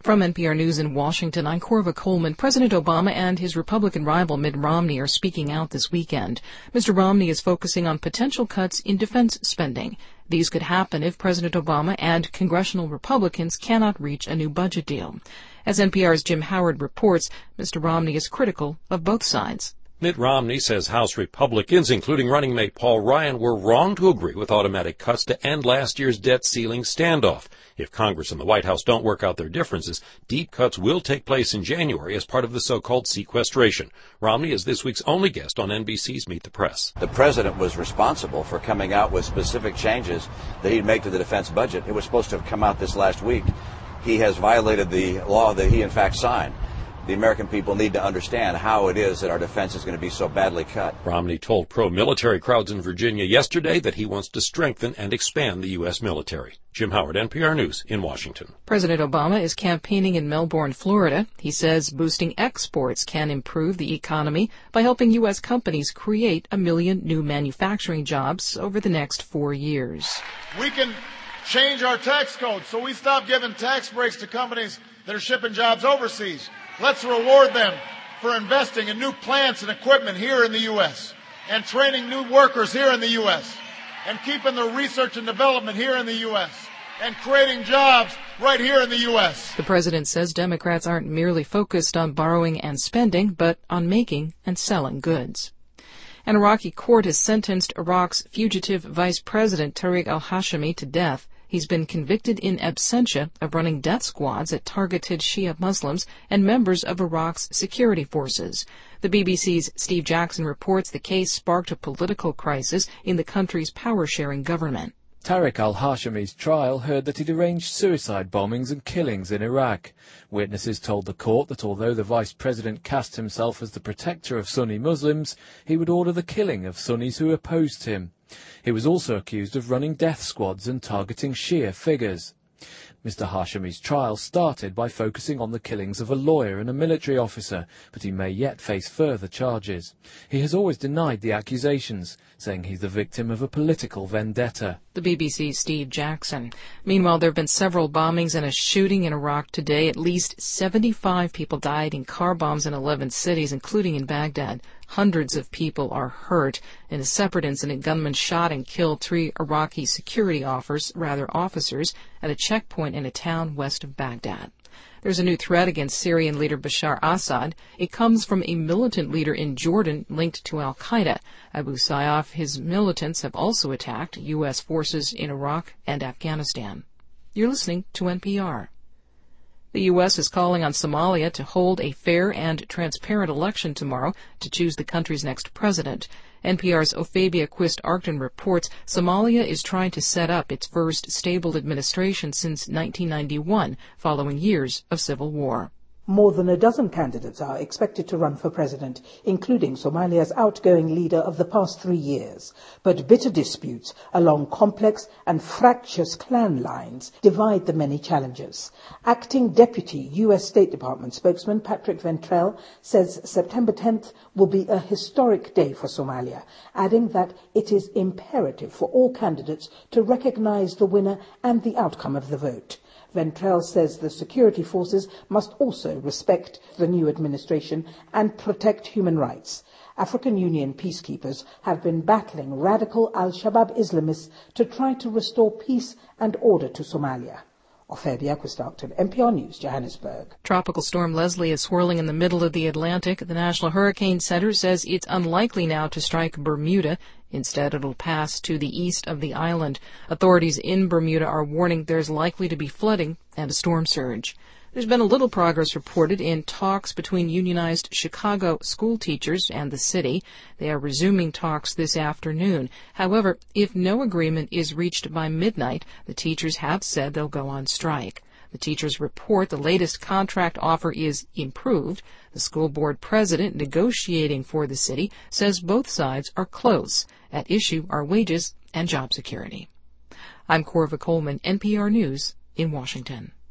From NPR News in Washington, I'm Corva Coleman. President Obama and his Republican rival Mitt Romney are speaking out this weekend. Mr. Romney is focusing on potential cuts in defense spending. These could happen if President Obama and congressional Republicans cannot reach a new budget deal. As NPR's Jim Howard reports, Mr. Romney is critical of both sides. Mitt Romney says House Republicans, including running mate Paul Ryan, were wrong to agree with automatic cuts to end last year's debt ceiling standoff. If Congress and the White House don't work out their differences, deep cuts will take place in January as part of the so-called sequestration. Romney is this week's only guest on NBC's Meet the Press. The president was responsible for coming out with specific changes that he'd make to the defense budget. It was supposed to have come out this last week. He has violated the law that he, in fact, signed. The American people need to understand how it is that our defense is going to be so badly cut. Romney told pro-military crowds in Virginia yesterday that he wants to strengthen and expand the U.S. military. Jim Howard, NPR News in Washington. President Obama is campaigning in Melbourne, Florida. He says boosting exports can improve the economy by helping U.S. companies create 1 million new manufacturing jobs over the next 4 years. We can change our tax code so we stop giving tax breaks to companies that are shipping jobs overseas. Let's reward them for investing in new plants and equipment here in the U.S. and training new workers here in the U.S. and keeping the research and development here in the U.S. and creating jobs right here in the U.S. The president says Democrats aren't merely focused on borrowing and spending, but on making and selling goods. An Iraqi court has sentenced Iraq's fugitive vice president Tariq al-Hashimi to death. He's been convicted in absentia of running death squads that targeted Shia Muslims and members of Iraq's security forces. The BBC's Steve Jackson reports the case sparked a political crisis in the country's power-sharing government. Tariq al-Hashimi's trial heard that he'd arranged suicide bombings and killings in Iraq. Witnesses told the court that although the vice president cast himself as the protector of Sunni Muslims, he would order the killing of Sunnis who opposed him. He was also accused of running death squads and targeting Shia figures. Mr. Hashimi's trial started by focusing on the killings of a lawyer and a military officer, but he may yet face further charges. He has always denied the accusations, saying he's the victim of a political vendetta. The BBC's Steve Jackson. Meanwhile, there have been several bombings and a shooting in Iraq today. At least 75 people died in car bombs in 11 cities, including in Baghdad. Hundreds of people are hurt. In a separate incident, gunmen shot and killed 3 Iraqi security officers at a checkpoint in a town west of Baghdad. There's a new threat against Syrian leader Bashar Assad. It comes from a militant leader in Jordan linked to al-Qaeda. Abu Sayyaf, his militants have also attacked U.S. forces in Iraq and Afghanistan. You're listening to NPR. The U.S. is calling on Somalia to hold a fair and transparent election tomorrow to choose the country's next president. NPR's Ophabia Quist-Arcton reports Somalia is trying to set up its first stable administration since 1991, following years of civil war. More than a dozen candidates are expected to run for president, including Somalia's outgoing leader of the past 3 years. But bitter disputes along complex and fractious clan lines divide the many challengers. Acting Deputy U.S. State Department spokesman Patrick Ventrell says September 10th will be a historic day for Somalia, adding that it is imperative for all candidates to recognize the winner and the outcome of the vote. Ventrell says the security forces must also respect the new administration and protect human rights. African Union peacekeepers have been battling radical al-Shabaab Islamists to try to restore peace and order to Somalia. Ophabia Quist-Arcton, NPR News, Johannesburg. Tropical storm Leslie is swirling in the middle of the Atlantic. The National Hurricane Center says it's unlikely now to strike Bermuda. Instead, it'll pass to the east of the island. Authorities in Bermuda are warning there's likely to be flooding and a storm surge. There's been a little progress reported in talks between unionized Chicago school teachers and the city. They are resuming talks this afternoon. However, if no agreement is reached by midnight, the teachers have said they'll go on strike. The teachers report the latest contract offer is improved. The school board president negotiating for the city says both sides are close. At issue are wages and job security. I'm Corva Coleman, NPR News in Washington.